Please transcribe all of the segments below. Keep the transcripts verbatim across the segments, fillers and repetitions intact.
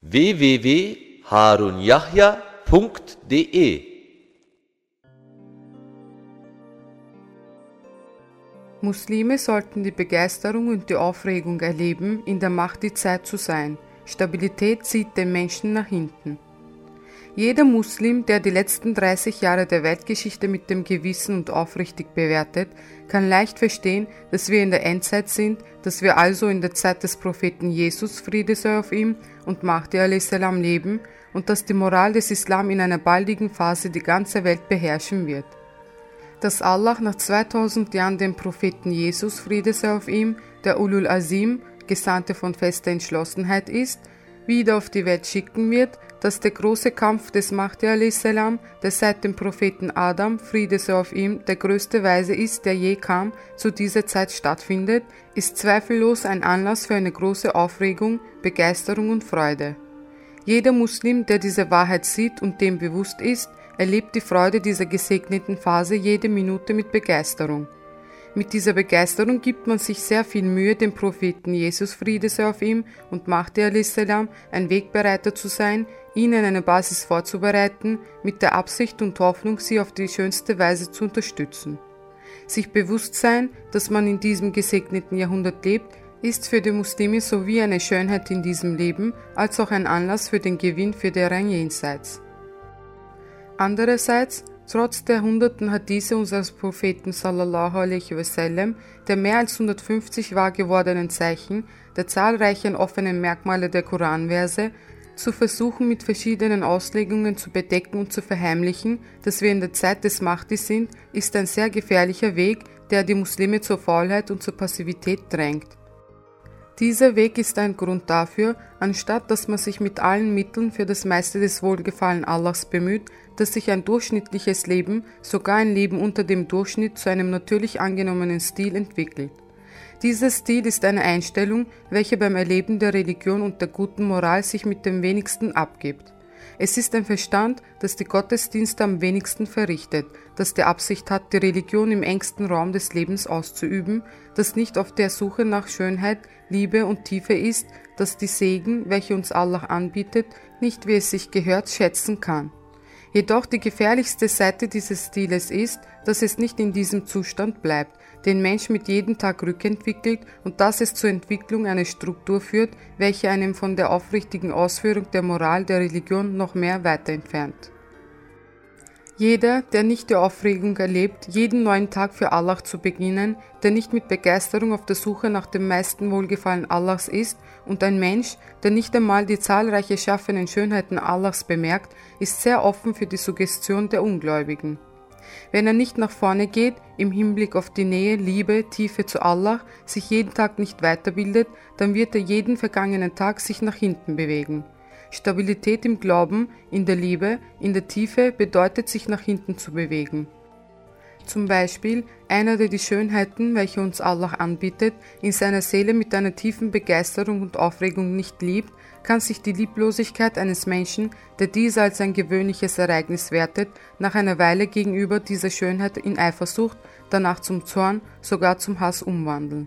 w w w punkt harun yahya punkt d e Muslime sollten die Begeisterung und die Aufregung erleben, in der Macht die Zeit zu sein. Stabilität zieht den Menschen nach hinten. Jeder Muslim, der die letzten dreißig Jahre der Weltgeschichte mit dem Gewissen und aufrichtig bewertet, kann leicht verstehen, dass wir in der Endzeit sind, dass wir also in der Zeit des Propheten Jesus, Friede sei auf ihm, und Mahdi a.s. leben und dass die Moral des Islam in einer baldigen Phase die ganze Welt beherrschen wird. Dass Allah nach zweitausend Jahren den Propheten Jesus, Friede sei auf ihm, der Ulul Azim, Gesandte von fester Entschlossenheit ist, wieder auf die Welt schicken wird, dass der große Kampf des Mahdi a.s., der seit dem Propheten Adam, Friede sei auf ihm, der größte Weise ist, der je kam, zu dieser Zeit stattfindet, ist zweifellos ein Anlass für eine große Aufregung, Begeisterung und Freude. Jeder Muslim, der diese Wahrheit sieht und dem bewusst ist, erlebt die Freude dieser gesegneten Phase jede Minute mit Begeisterung. Mit dieser Begeisterung gibt man sich sehr viel Mühe, dem Propheten Jesus, Friede sei auf ihm, und Mahdi a.s. ein Wegbereiter zu sein, ihnen eine Basis vorzubereiten, mit der Absicht und Hoffnung, sie auf die schönste Weise zu unterstützen. Sich bewusst sein, dass man in diesem gesegneten Jahrhundert lebt, ist für die Muslime sowie eine Schönheit in diesem Leben, als auch ein Anlass für den Gewinn für deren Jenseits. Andererseits, trotz der hunderten Hadithe unseres Propheten sallallahu alaihi wasallam, der mehr als hundertfünfzig wahr gewordenen Zeichen, der zahlreichen offenen Merkmale der Koranverse, zu versuchen mit verschiedenen Auslegungen zu bedecken und zu verheimlichen, dass wir in der Zeit des Mahdi sind, ist ein sehr gefährlicher Weg, der die Muslime zur Faulheit und zur Passivität drängt. Dieser Weg ist ein Grund dafür, anstatt dass man sich mit allen Mitteln für das meiste des Wohlgefallen Allahs bemüht, dass sich ein durchschnittliches Leben, sogar ein Leben unter dem Durchschnitt, zu einem natürlich angenommenen Stil entwickelt. Dieser Stil ist eine Einstellung, welche beim Erleben der Religion und der guten Moral sich mit dem wenigsten abgibt. Es ist ein Verstand, das die Gottesdienste am wenigsten verrichtet, das die Absicht hat, die Religion im engsten Raum des Lebens auszuüben, das nicht auf der Suche nach Schönheit, Liebe und Tiefe ist, das die Segen, welche uns Allah anbietet, nicht wie es sich gehört, schätzen kann. Jedoch die gefährlichste Seite dieses Stiles ist, dass es nicht in diesem Zustand bleibt, den Mensch mit jedem Tag rückentwickelt und dass es zur Entwicklung einer Struktur führt, welche einem von der aufrichtigen Ausführung der Moral der Religion noch mehr weiter entfernt. Jeder, der nicht die Aufregung erlebt, jeden neuen Tag für Allah zu beginnen, der nicht mit Begeisterung auf der Suche nach dem meisten Wohlgefallen Allahs ist, und ein Mensch, der nicht einmal die zahlreich erschaffenen Schönheiten Allahs bemerkt, ist sehr offen für die Suggestion der Ungläubigen. Wenn er nicht nach vorne geht, im Hinblick auf die Nähe, Liebe, Tiefe zu Allah, sich jeden Tag nicht weiterbildet, dann wird er jeden vergangenen Tag sich nach hinten bewegen. Stabilität im Glauben, in der Liebe, in der Tiefe bedeutet, sich nach hinten zu bewegen. Zum Beispiel, einer, der die Schönheiten, welche uns Allah anbietet, in seiner Seele mit einer tiefen Begeisterung und Aufregung nicht liebt, kann sich die Lieblosigkeit eines Menschen, der dies als ein gewöhnliches Ereignis wertet, nach einer Weile gegenüber dieser Schönheit in Eifersucht, danach zum Zorn, sogar zum Hass umwandeln.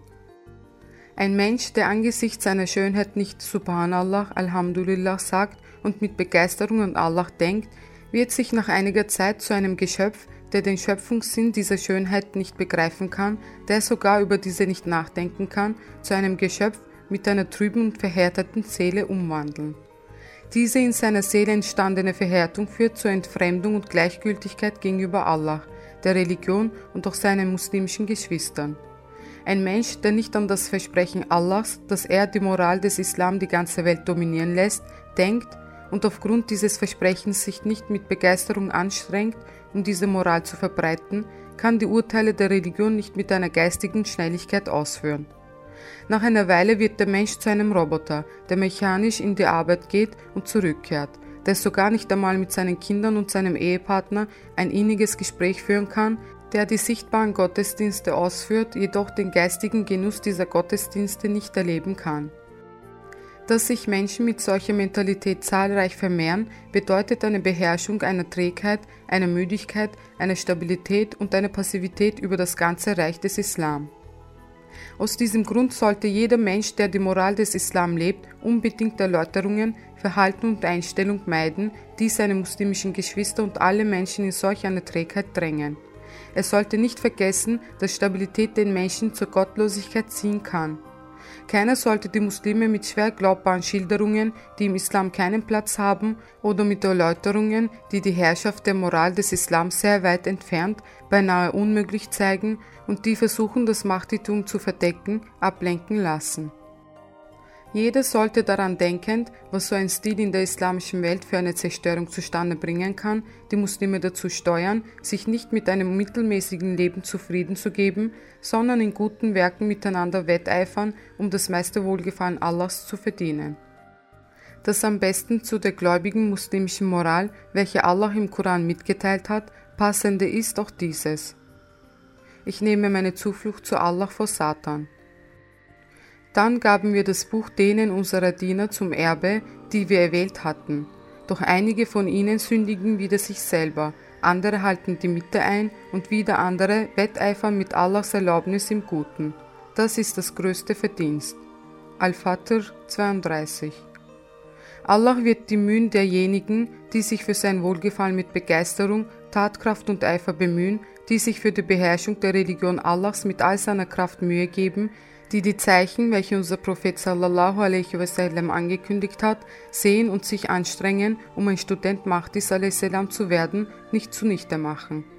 Ein Mensch, der angesichts seiner Schönheit nicht Subhanallah, Alhamdulillah sagt und mit Begeisterung an Allah denkt, wird sich nach einiger Zeit zu einem Geschöpf, der den Schöpfungssinn dieser Schönheit nicht begreifen kann, der sogar über diese nicht nachdenken kann, zu einem Geschöpf mit einer trüben und verhärteten Seele umwandeln. Diese in seiner Seele entstandene Verhärtung führt zur Entfremdung und Gleichgültigkeit gegenüber Allah, der Religion und auch seinen muslimischen Geschwistern. Ein Mensch, der nicht an das Versprechen Allahs, dass er die Moral des Islam die ganze Welt dominieren lässt, denkt und aufgrund dieses Versprechens sich nicht mit Begeisterung anstrengt, um diese Moral zu verbreiten, kann die Urteile der Religion nicht mit einer geistigen Schnelligkeit ausführen. Nach einer Weile wird der Mensch zu einem Roboter, der mechanisch in die Arbeit geht und zurückkehrt, der sogar nicht einmal mit seinen Kindern und seinem Ehepartner ein inniges Gespräch führen kann, der die sichtbaren Gottesdienste ausführt, jedoch den geistigen Genuss dieser Gottesdienste nicht erleben kann. Dass sich Menschen mit solcher Mentalität zahlreich vermehren, bedeutet eine Beherrschung einer Trägheit, einer Müdigkeit, einer Stabilität und einer Passivität über das ganze Reich des Islam. Aus diesem Grund sollte jeder Mensch, der die Moral des Islam lebt, unbedingt Erläuterungen, Verhalten und Einstellung meiden, die seine muslimischen Geschwister und alle Menschen in solch eine Trägheit drängen. Er sollte nicht vergessen, dass Stabilität den Menschen zur Gottlosigkeit ziehen kann. Keiner sollte die Muslime mit schwer glaubbaren Schilderungen, die im Islam keinen Platz haben, oder mit Erläuterungen, die die Herrschaft der Moral des Islam sehr weit entfernt, beinahe unmöglich zeigen und die versuchen, das Machtitum zu verdecken, ablenken lassen. Jeder sollte daran denken, was so ein Stil in der islamischen Welt für eine Zerstörung zustande bringen kann, die Muslime dazu steuern, sich nicht mit einem mittelmäßigen Leben zufrieden zu geben, sondern in guten Werken miteinander wetteifern, um das meiste Wohlgefallen Allahs zu verdienen. Das am besten zu der gläubigen muslimischen Moral, welche Allah im Koran mitgeteilt hat, passende ist auch dieses: Ich nehme meine Zuflucht zu Allah vor Satan. Dann gaben wir das Buch denen unserer Diener zum Erbe, die wir erwählt hatten. Doch einige von ihnen sündigen wider sich selber, andere halten die Mitte ein und wieder andere wetteifern mit Allahs Erlaubnis im Guten. Das ist das größte Verdienst. Al-Fatir zweiunddreißig. Allah wird die Mühen derjenigen, die sich für sein Wohlgefallen mit Begeisterung, Tatkraft und Eifer bemühen, die sich für die Beherrschung der Religion Allahs mit all seiner Kraft Mühe geben, die die Zeichen, welche unser Prophet sallallahu alaihi wasallam angekündigt hat, sehen und sich anstrengen, um ein Student Mahdis alaihi salam zu werden, nicht zunichte machen.